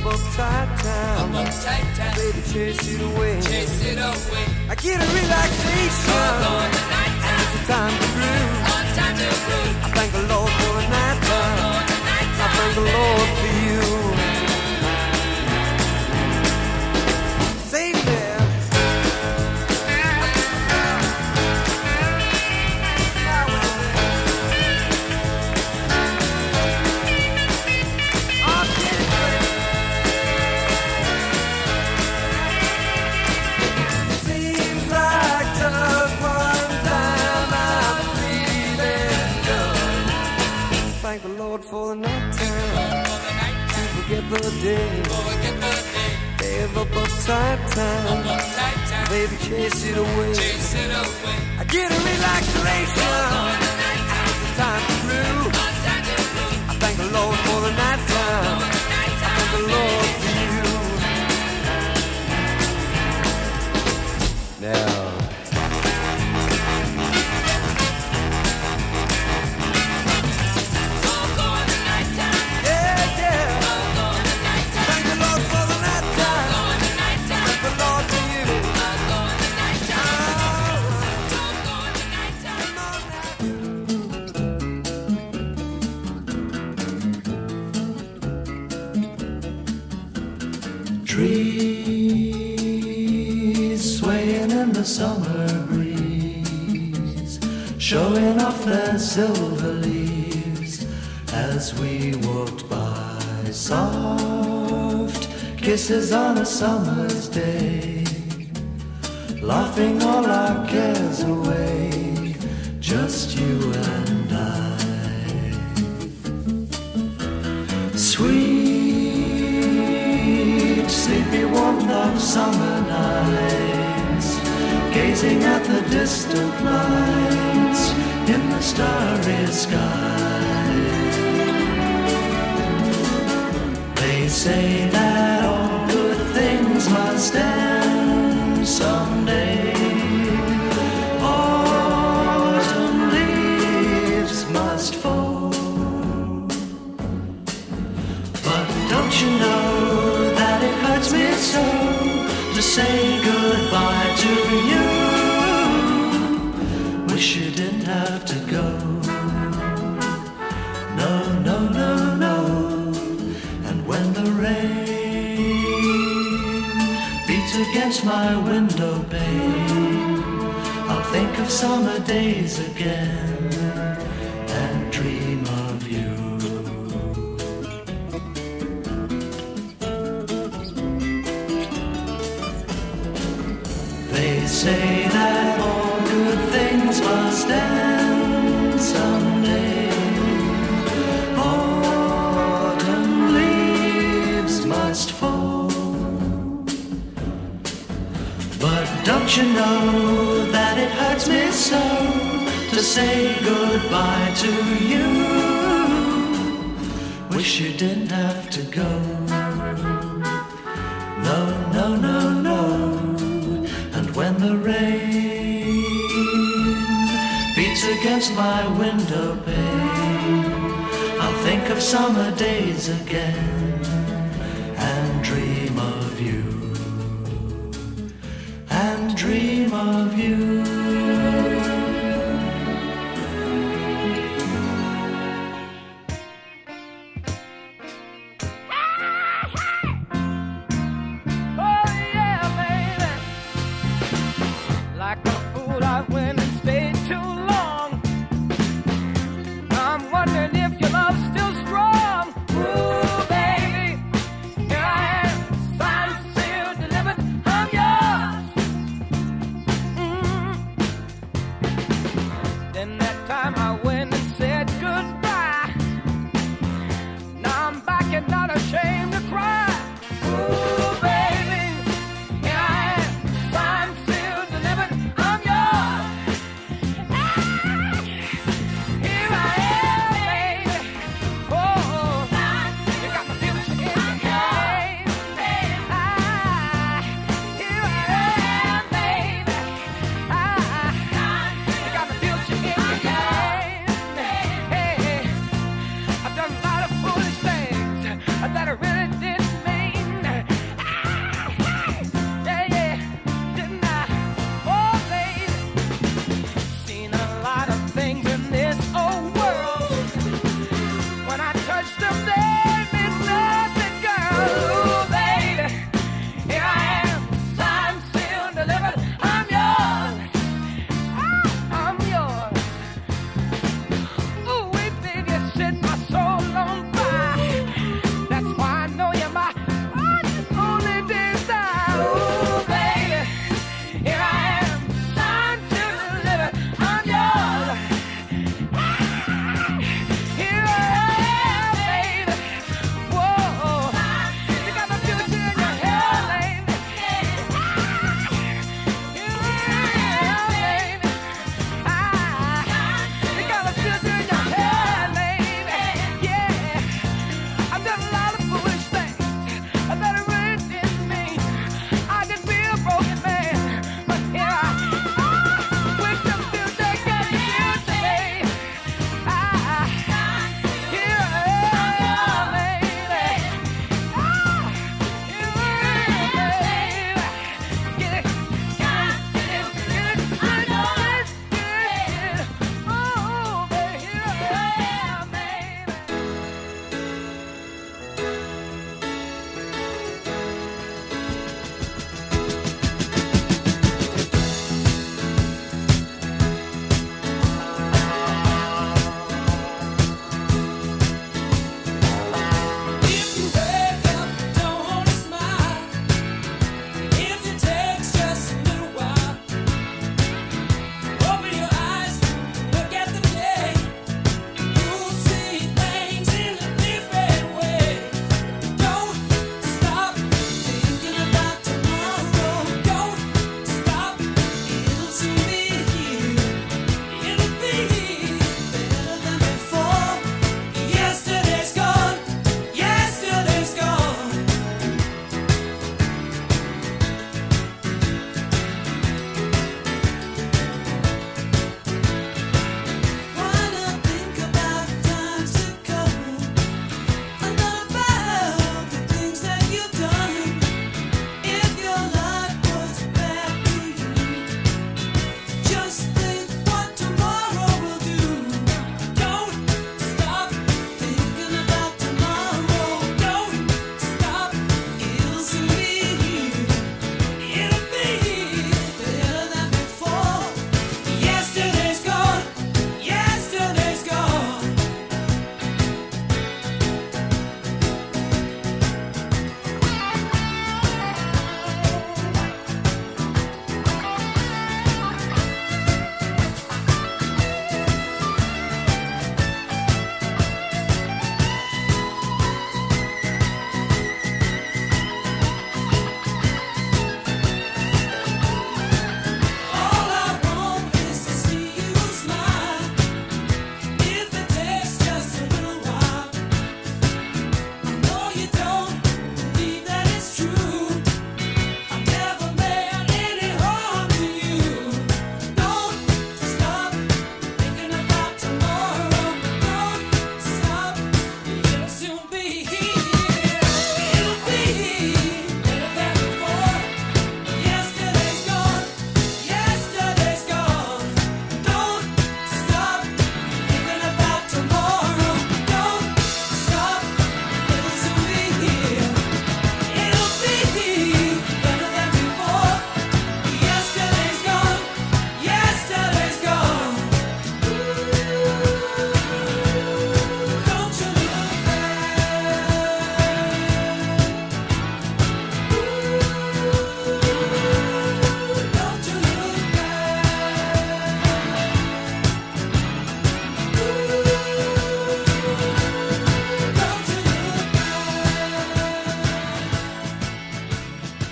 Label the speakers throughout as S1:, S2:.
S1: uptight town. Baby, chase it away. I get a relaxation. And it's a time to groove. I thank the Lord for the night time. I thank the Lord for you. Save me. For the night time, to forget the day, day of uptight time, baby chase it away, I get a relaxation, it's a time to groove, I thank the Lord for the night time, I thank the Lord for you. Now
S2: trees swaying in the summer breeze, showing off their silver leaves as we walked by. Soft kisses on a summer's day, laughing all our cares away, just you and I. Sweet, sleepy warmth of summer nights, gazing at the distant lights in the starry sky. They say that all good things must end someday. Autumn leaves must fall. But don't you know that it hurts me so to say goodbye to you? Wish you didn't have to go. No, no, no, no. And when the rain beats against my window pane, I'll think of summer days again and dream of you. They say that all good things must end someday. Autumn leaves must fall. But don't you know that it hurts me so to say goodbye to you? Wish you didn't have to go. No, no, no, no. And when the rain beats against my window pane, I'll think of summer days again and dream of you. And dream of you.
S3: Wondering if your love's still strong. Ooh, baby.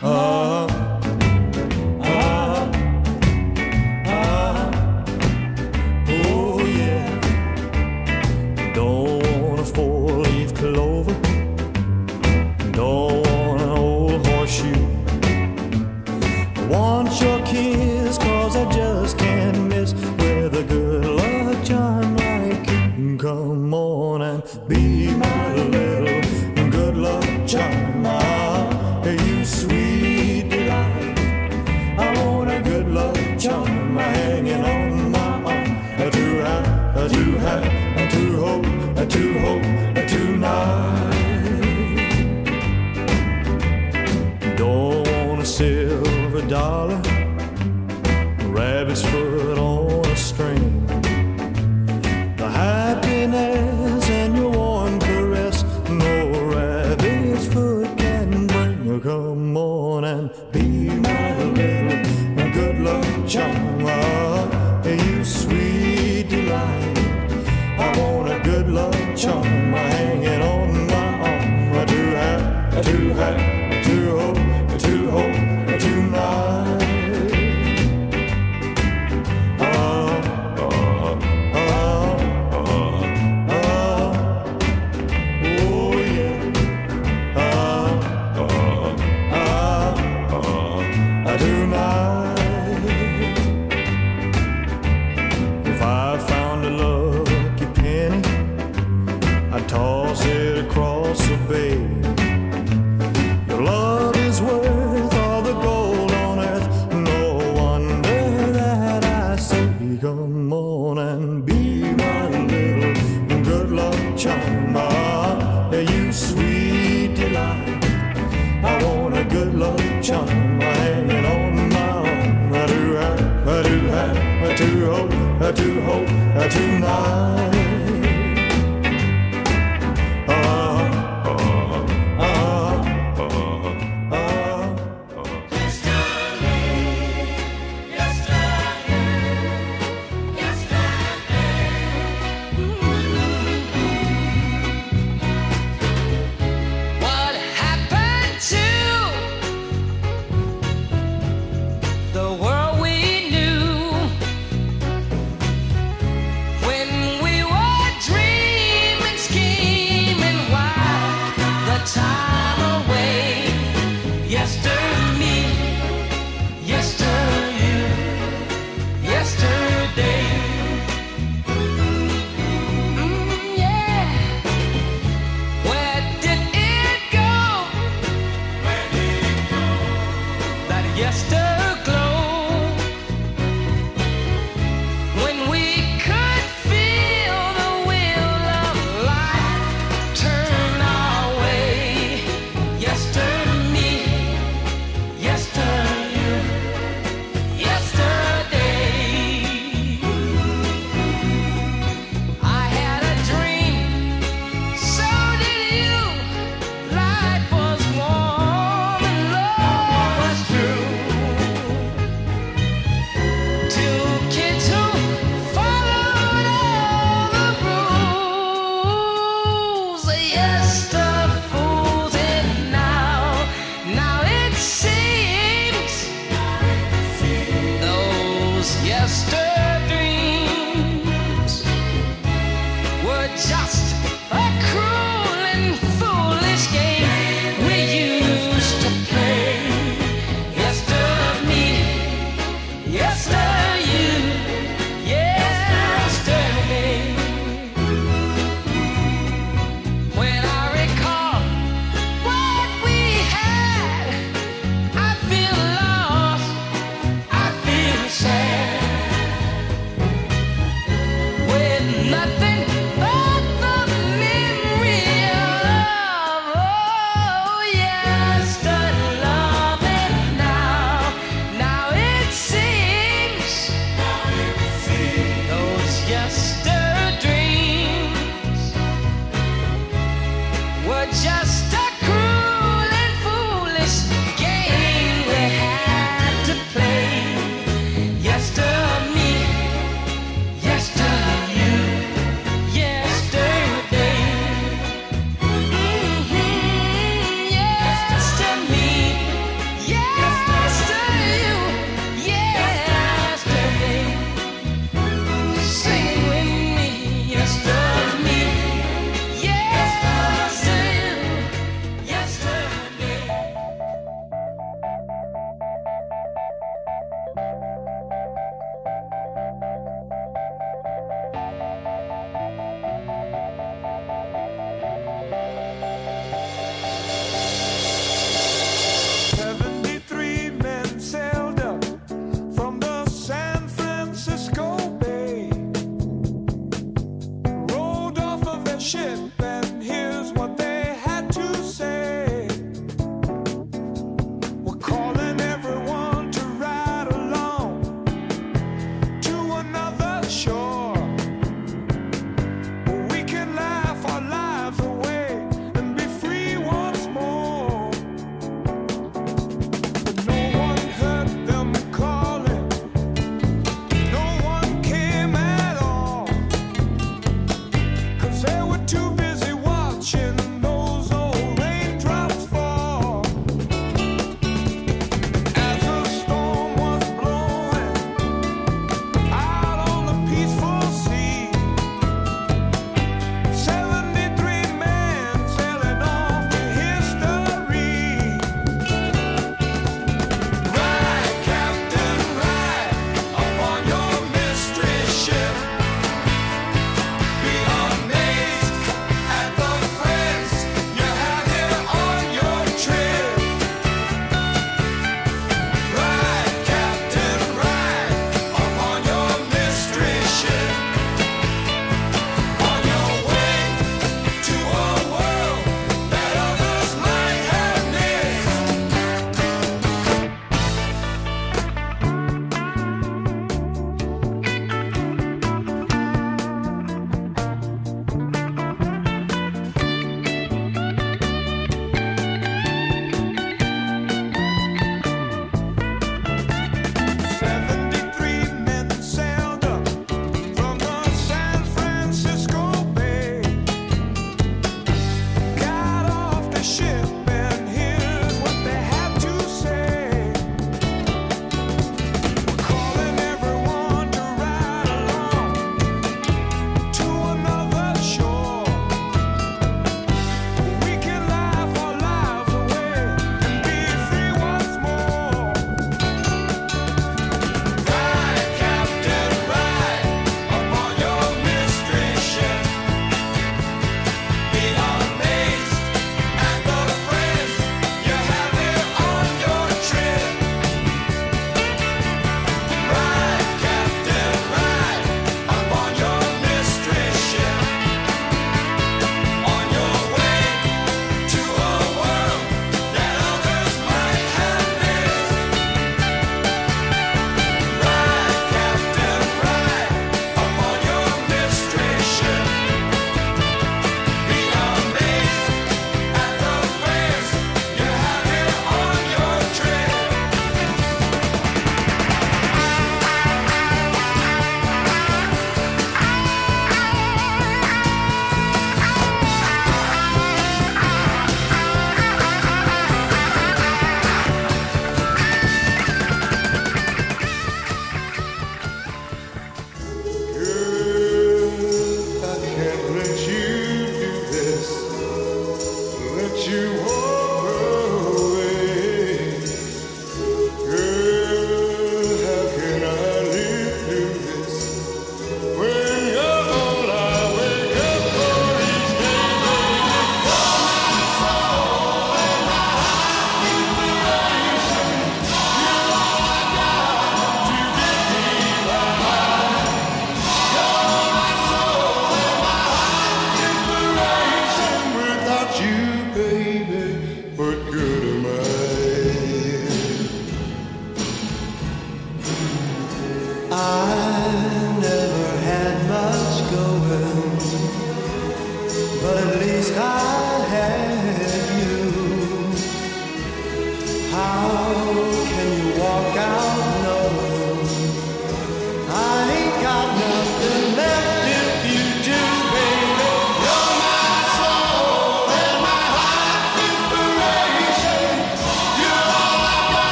S2: Toss it across the bay. You'll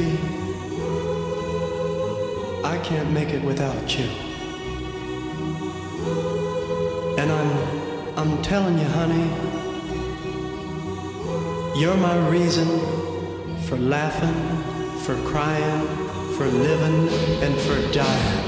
S1: baby, I can't make it without you. And I'm telling you, honey, you're my reason for laughing, for crying, for living, and for dying.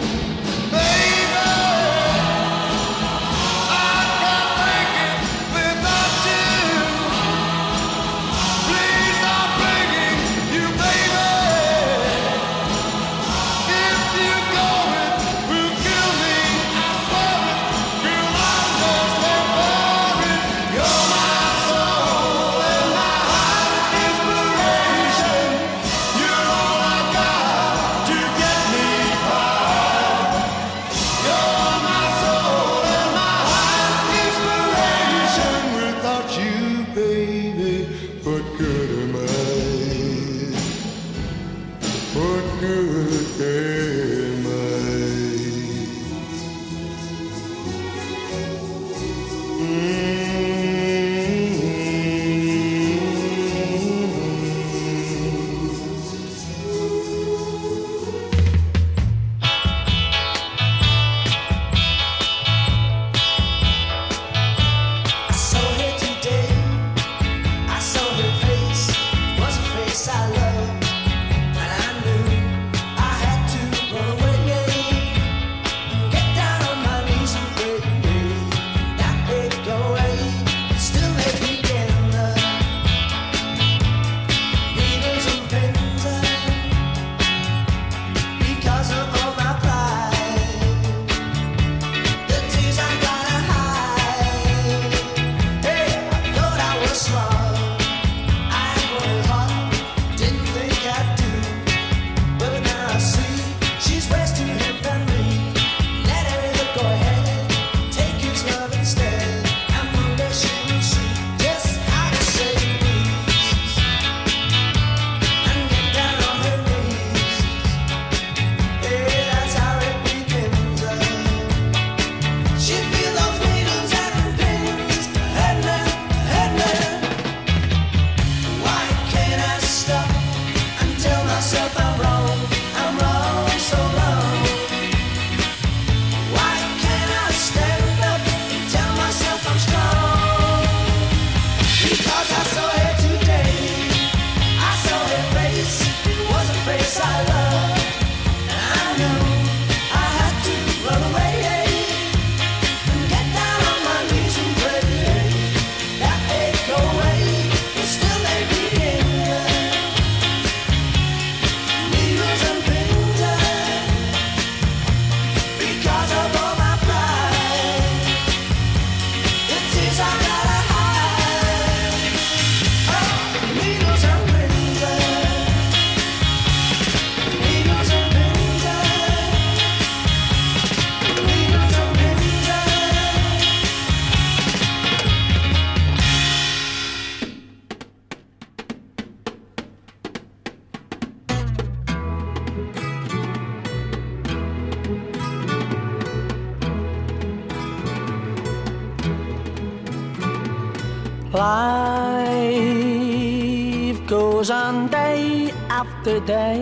S2: Life goes on day after day.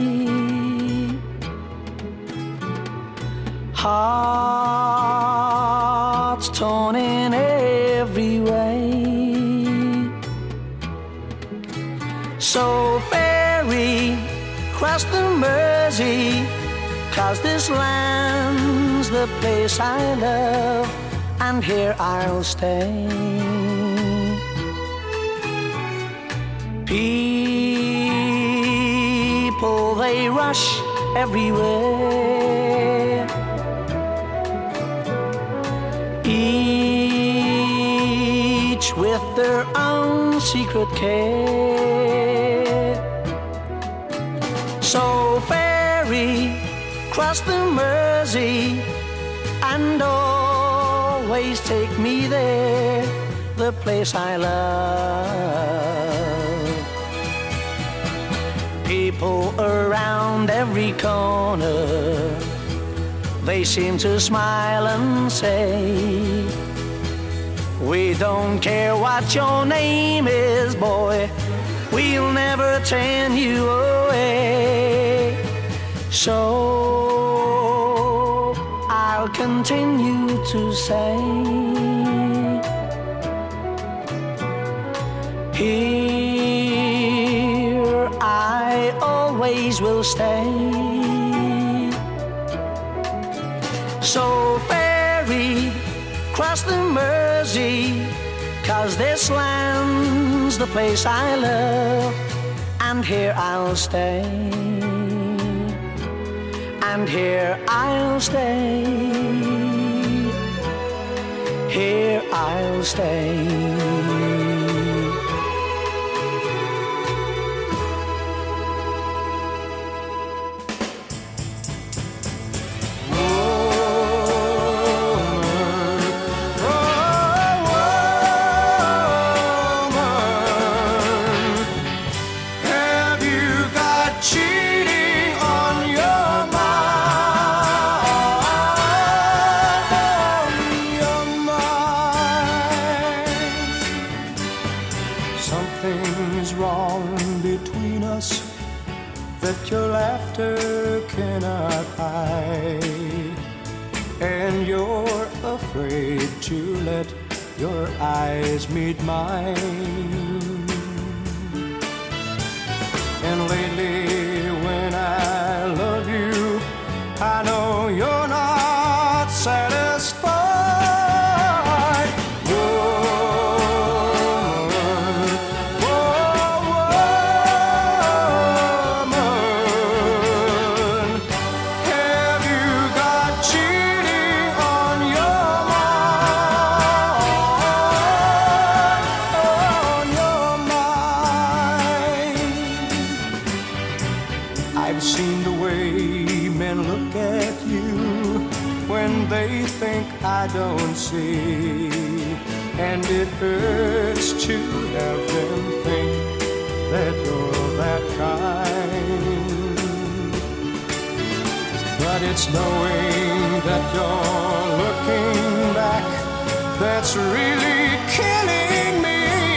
S2: Hearts torn in every way. So ferry cross the Mersey, 'cause this land's the place I love, and here I'll stay. People, they rush everywhere, each with their own secret care. So ferry cross the Mersey and always take me there, the place I love. People around every corner, they seem to smile and say, we don't care what your name is, boy, we'll never turn you away. So I'll continue to say, here I always will stay. So ferry, cross the Mersey, 'cause this land's the place I love, and here I'll stay, and here I'll stay, here I'll stay.
S1: Something's wrong between us that your laughter cannot hide, and you're afraid to let your eyes meet mine. And lately when I love you, I know you're not satisfied. I've seen the way men look at you when they think I don't see, and it hurts to have them think that you're that kind. But it's knowing that you're looking back that's really killing me.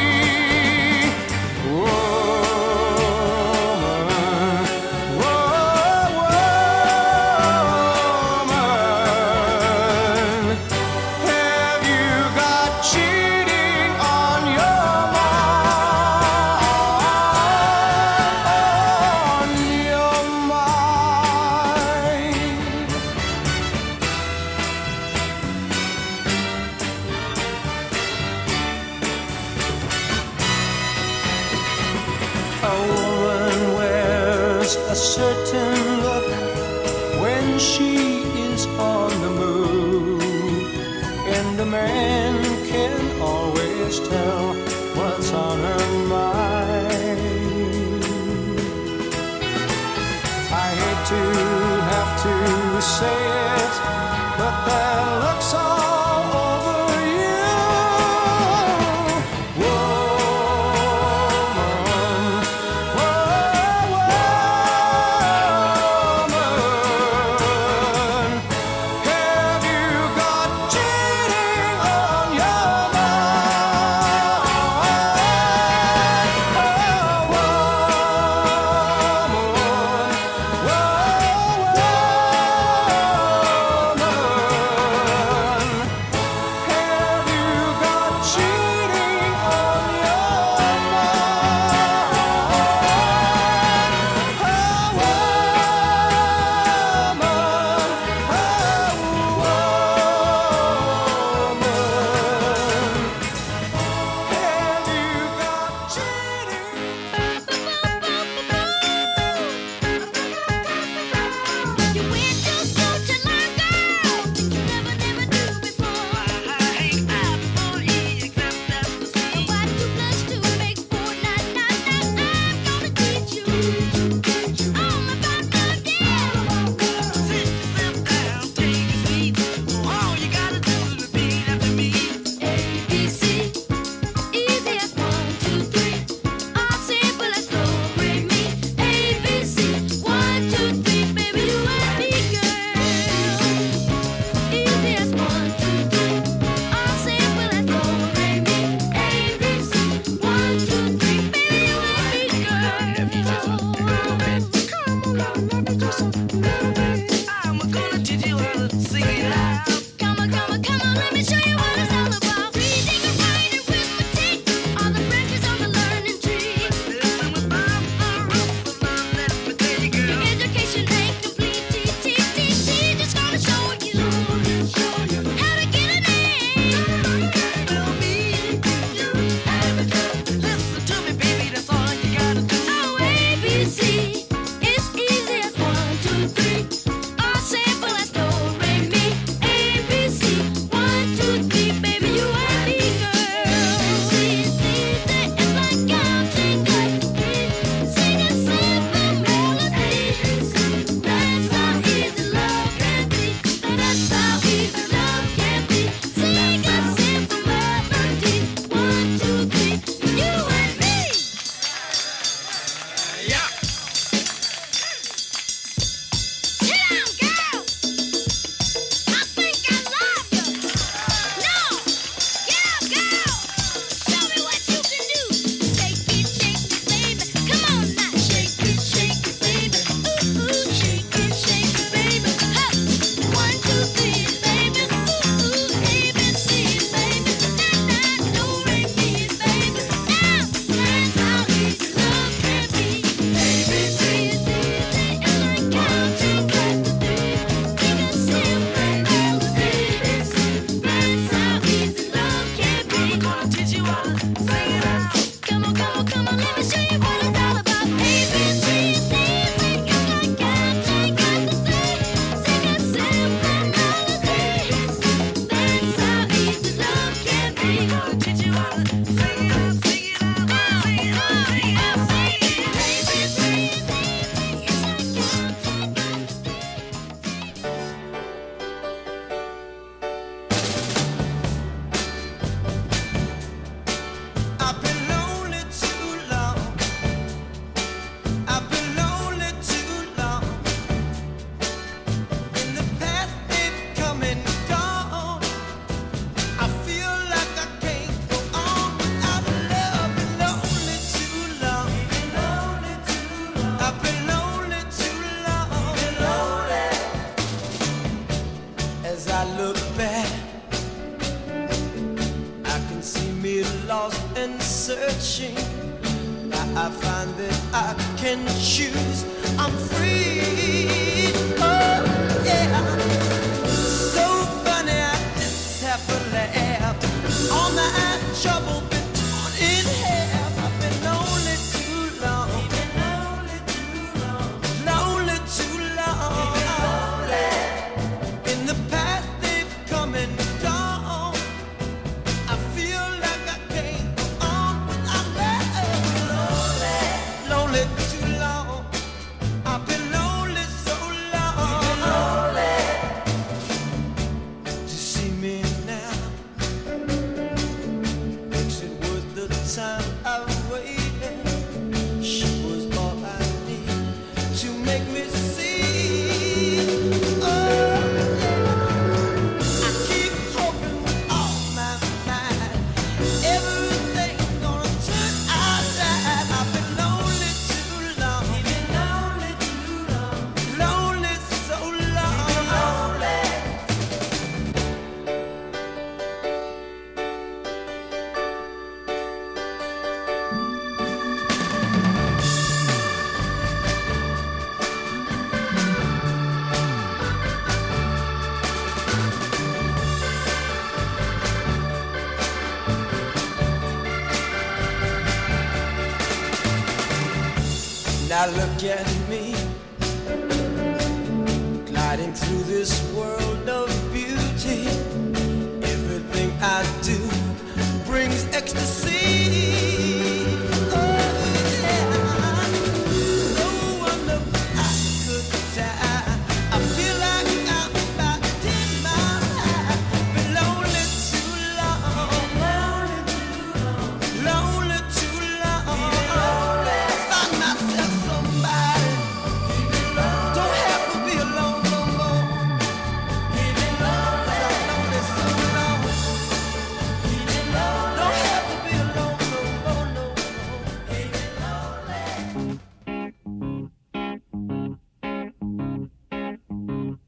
S1: A woman wears a certain look when she is on the move, and a man can always tell what's on her mind. I hate to have to say it, but that looks all over you. Now look at me, gliding through this world of beauty. Everything I do brings ecstasy. Oh yeah, no wonder I could die. I feel like I'm about 10 miles high. Been lonely too long, lonely too long. Find myself somebody, don't have to be alone no more. Lonely so long, don't have to be alone no more, no.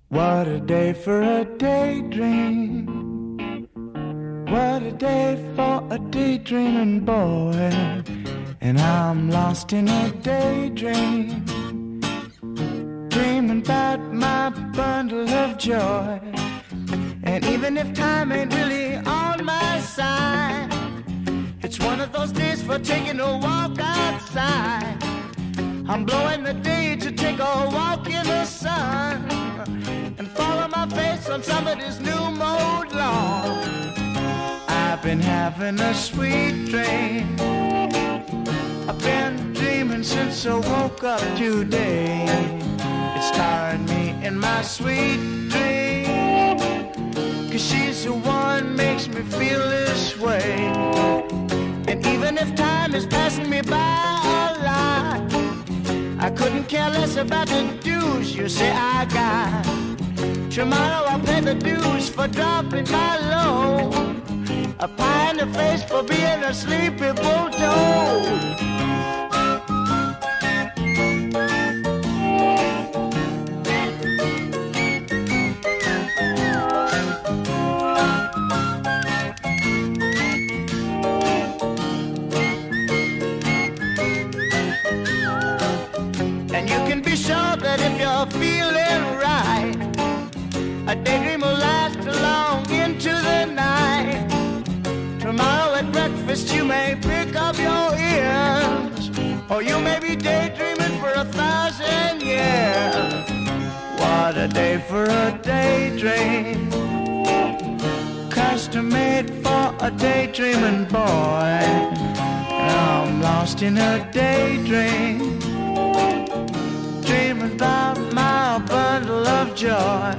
S2: What a day for a daydream. What a day for a daydreaming boy. And I'm lost in a daydream, dreaming about my bundle of joy. And even if time ain't really on my side, it's one of those days for taking a walk outside. I'm blowing the day to take a walk in the sun and follow my face on somebody's new mode lawn. I've been having a sweet dream. I've been dreaming since I woke up today. It's starring me in my sweet dream, 'cause she's the one makes me feel this way. And even if time is passing me by a lot, I couldn't care less about the dues you say I got. Tomorrow I'll pay the dues for dropping my load, a pie in the face for being a sleepy bulldog. And you can be sure that if you're feeling right, a daydream will last long into the night. Tomorrow at breakfast you may pick up your ears, or you may be daydreaming for 1,000 years. What a day for a daydream, custom made for a daydreaming boy. And I'm lost in a daydream, dreaming about my bundle of joy.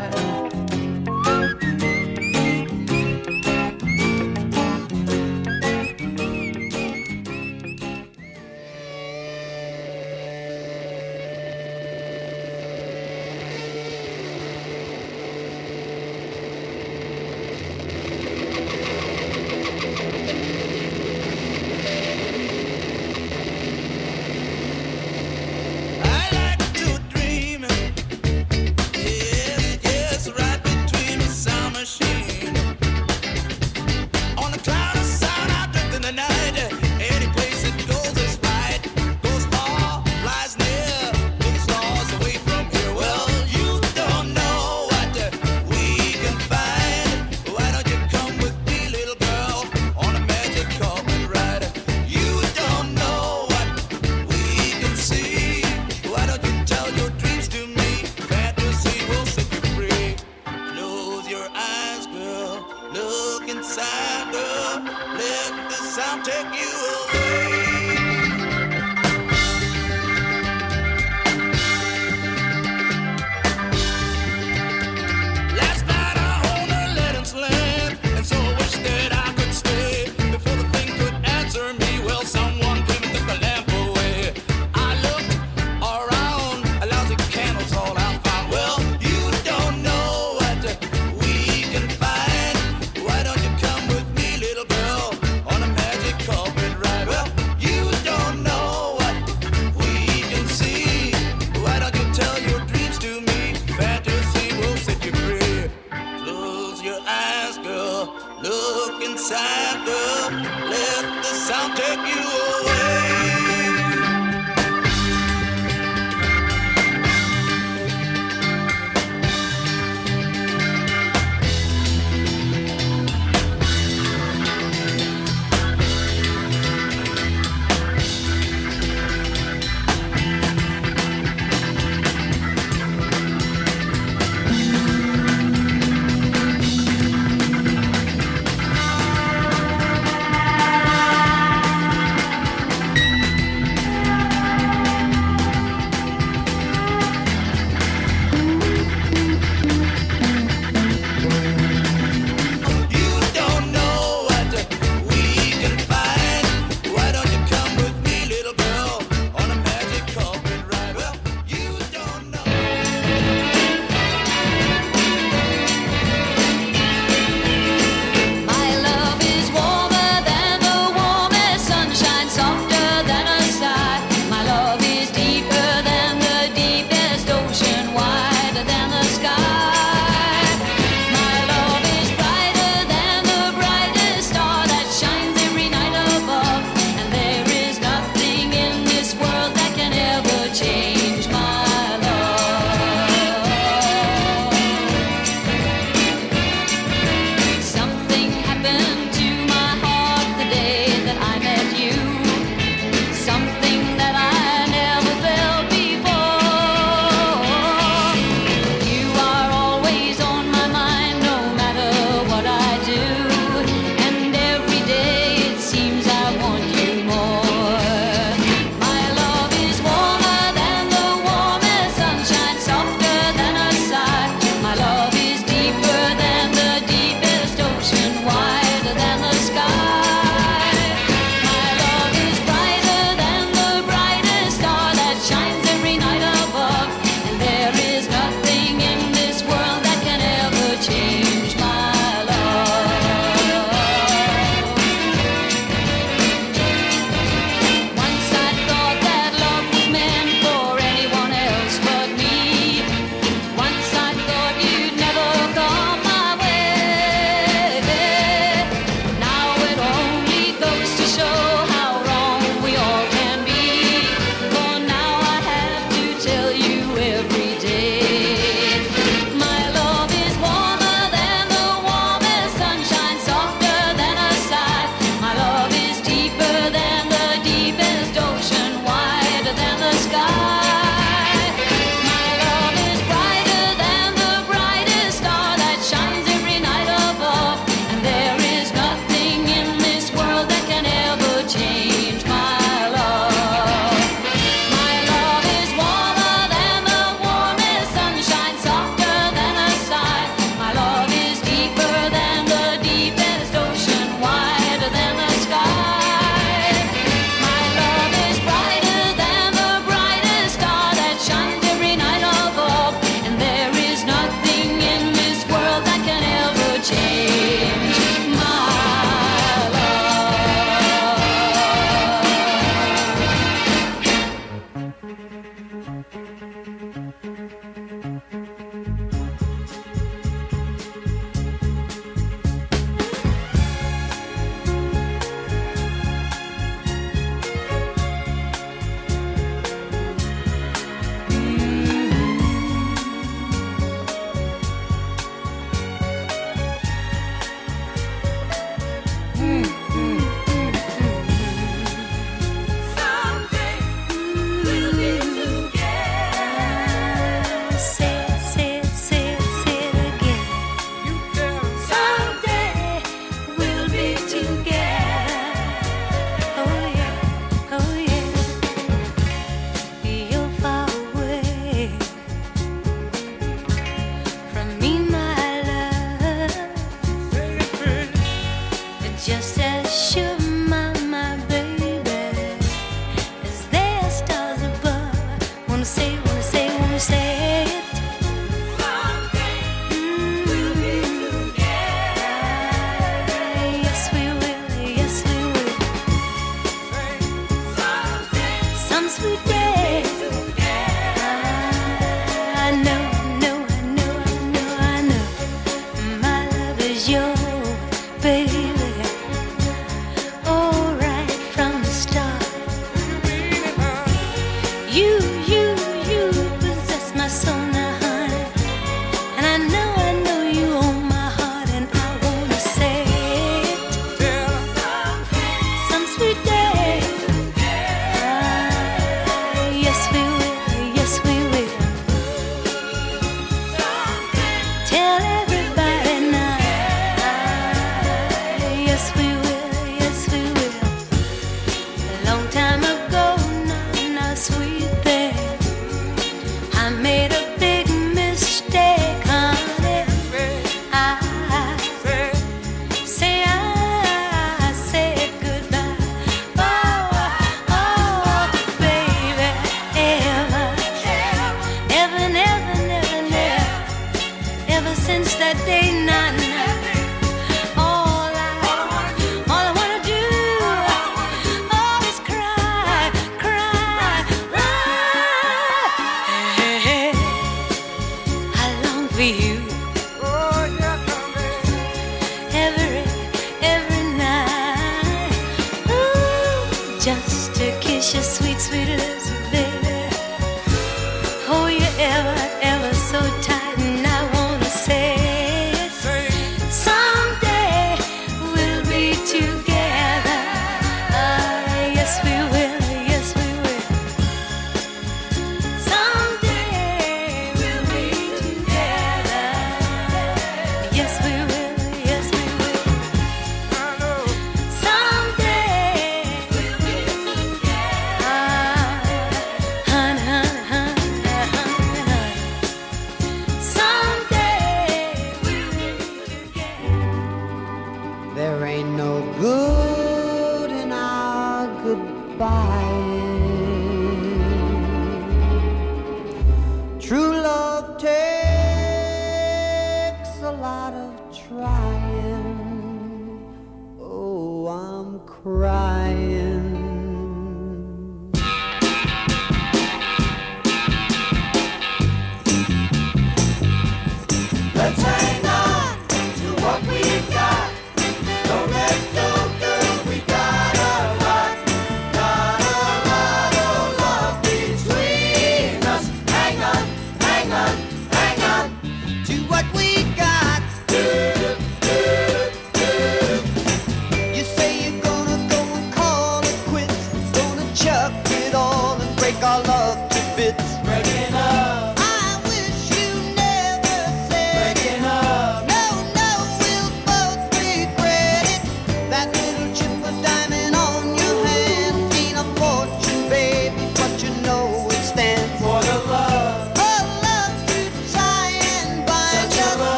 S2: You say you're gonna go and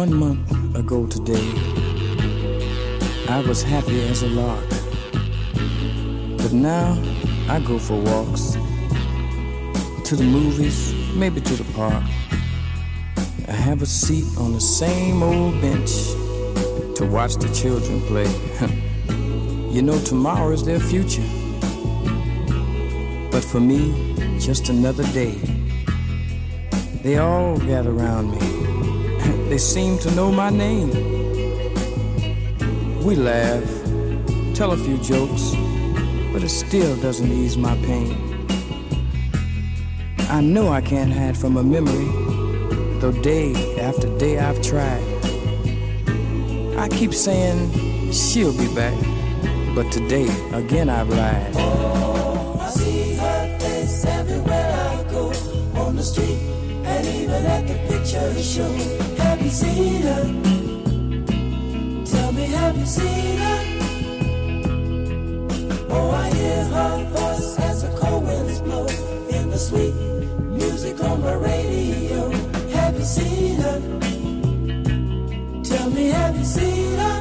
S3: 1 month ago today, I was happy as a lark. But now I go for walks, to the movies, maybe to the park. I have a seat on the same old bench to watch the children play. You know, tomorrow is their future. But for me, just another day. They all gather around me. They seem to know my name. We laugh, tell a few jokes, but it still doesn't ease my pain. I know I can't hide from a memory, though day after day I've tried. I keep saying she'll be back, but today again I've lied.
S1: Oh, I see her face everywhere I go, on the street and even at the picture show. Have you seen her? Tell me, have you seen her? Oh, I hear her voice as the cold winds blow in the sweet music on my radio. Have you seen her? Tell me, have you seen her?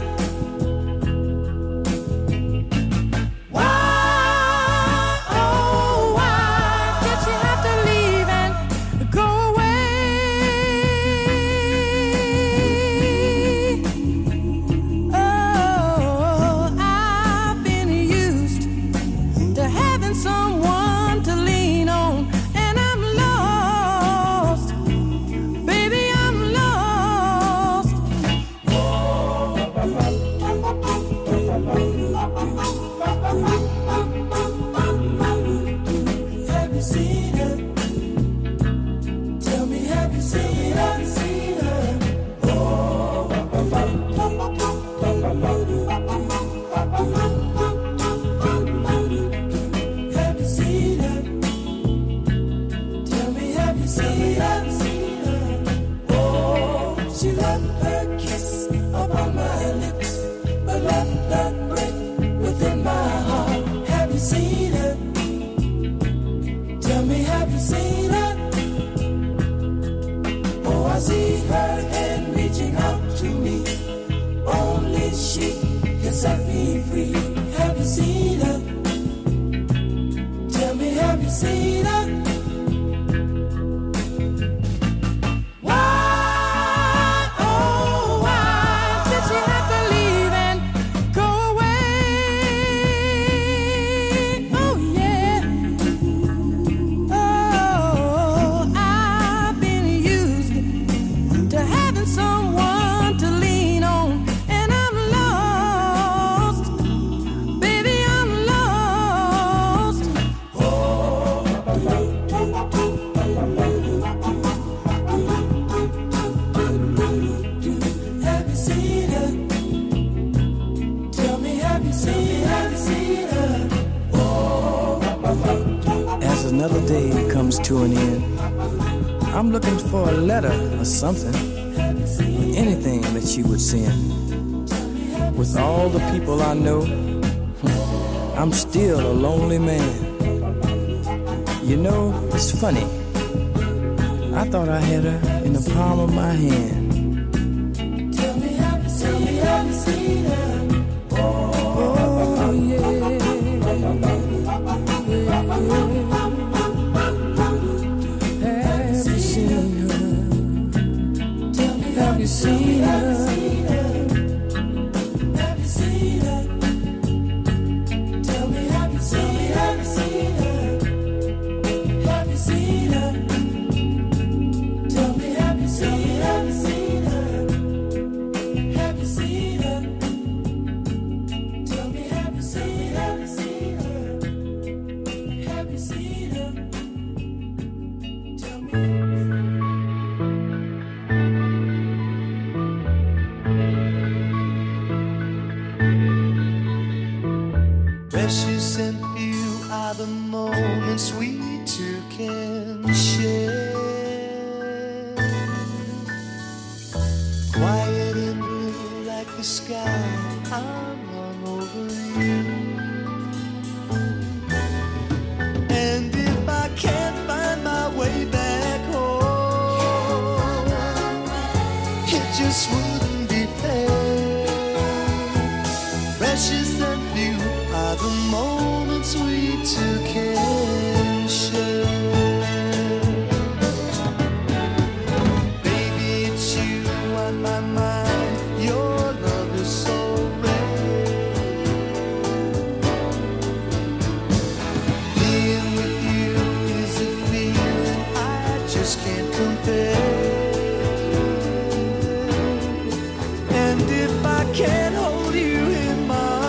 S3: To an end, I'm looking for a letter or something, anything that she would send. With all the people I know, I'm still a lonely man. You know, it's funny, I thought I had her in the palm of my hand. Tell me, have you seen her? Oh, yeah. Have you seen her? Have you seen her? Tell me, have you seen her? Have you seen her? Tell me, have you seen her? Have you seen her? Tell me, have you seen her? Have you seen her? Tell me. Precious and few are the moments we two can share. Quiet and blue like the sky, I'm hung over you. And if I can't find my way back home, it just won't.
S1: precious and few are the moments we two can share. Baby, it's you on my mind. Your love is so rare. Being with you is a feeling I just can't compare. And if I can't hold you in my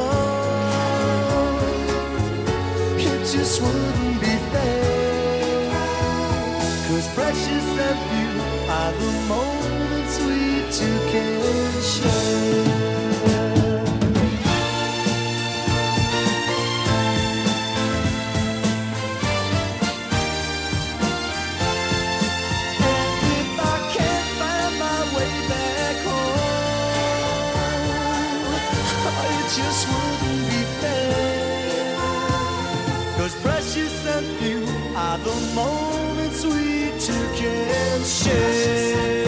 S1: arms, it just wouldn't be fair. 'Cause precious and few are the moments we two can share. Just wouldn't be fair. 'Cause precious and few are the moments we two can share.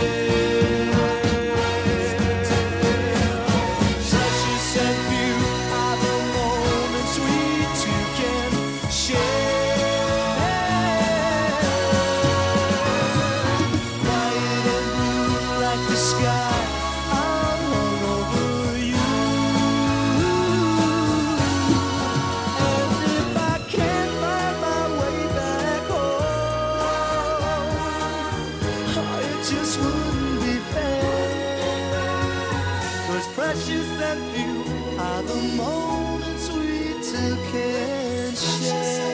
S1: Precious and few are the moments we two can share. Bright and blue like the sky, I'll run over you. Precious and few are the moments we two can share.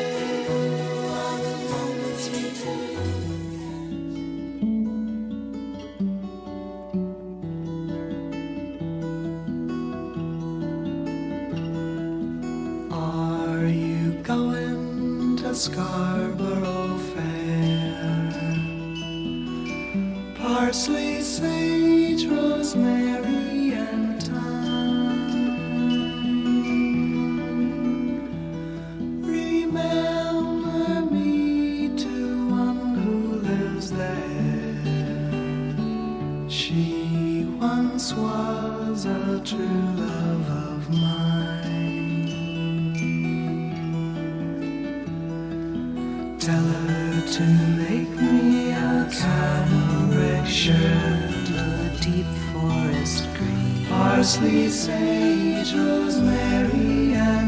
S1: Are you going to Scarborough Fair? Parsley, sage, rosemary, and remember me to one who lives there. She once was a true love of mine. Tell her to make me a cambric shirt, a deep forest green, parsley, sage, rosemary, and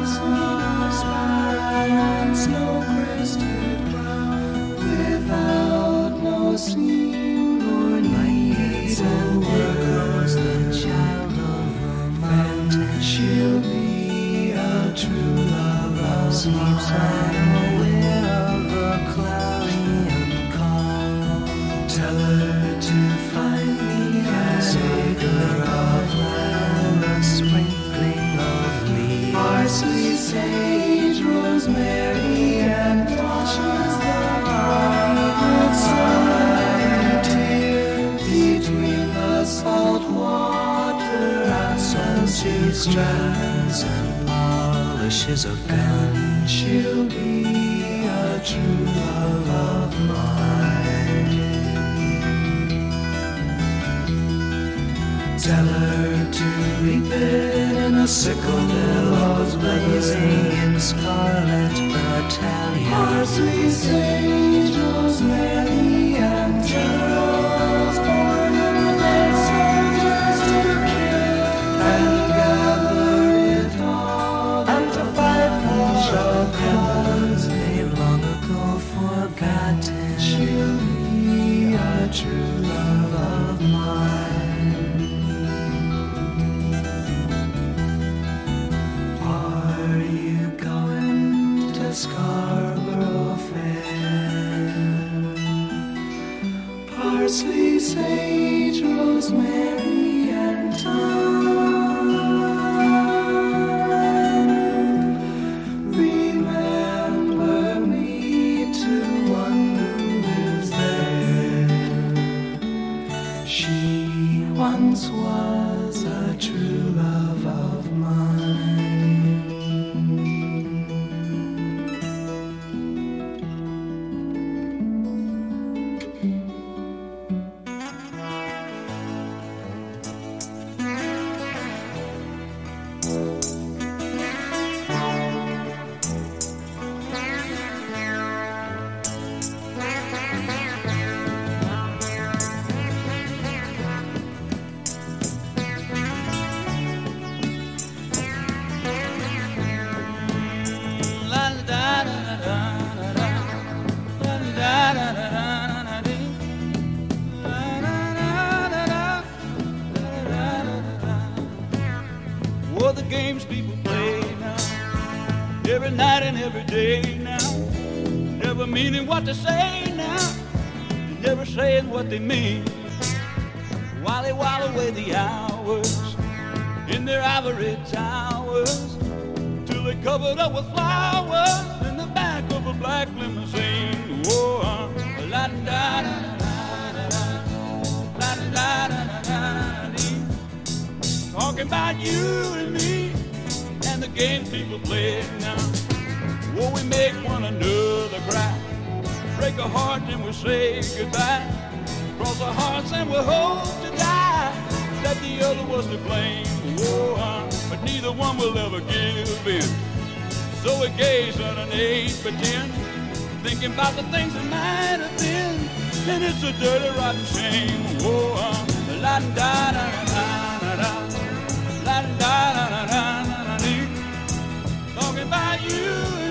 S1: thyme, snow-crested brown, without no seam or need. And words, the child of romantic, she'll be a true love of mine. Aware of the cloudy and calm, tell her to find me a acre of land, a sprinkling of leaves, parsley, sage, rosemary, and washes the bright sun between the salt water and she strands and polishes a gun. She'll be a true love of mine. Tell her to reap it in a sickle, billows blazing in scarlet battalion, parsley, sage, rosemary, and generals born in the soldiers to kill and gather it all and to fight for a cause they've long ago forgotten. She'll be a true love of mine. Are you going to Scarborough Fair?
S4: people play now, every night and every day now, never meaning what they say now, and never saying what they mean, while they while away the hours in their ivory towers, till they're covered up with flowers in the back of a black limousine. Whoa, la da da da da da da da. Talking about you and me and the games people play now. Whoa, we make one another cry, break a heart and we say goodbye, cross our hearts and we hope to die that the other was to blame. Whoa, but neither one will ever give in. So we gaze at an 8x10, thinking about the things that might have been, and it's a dirty, rotten shame. Whoa, la da da da da da, la da da da da da, talking about you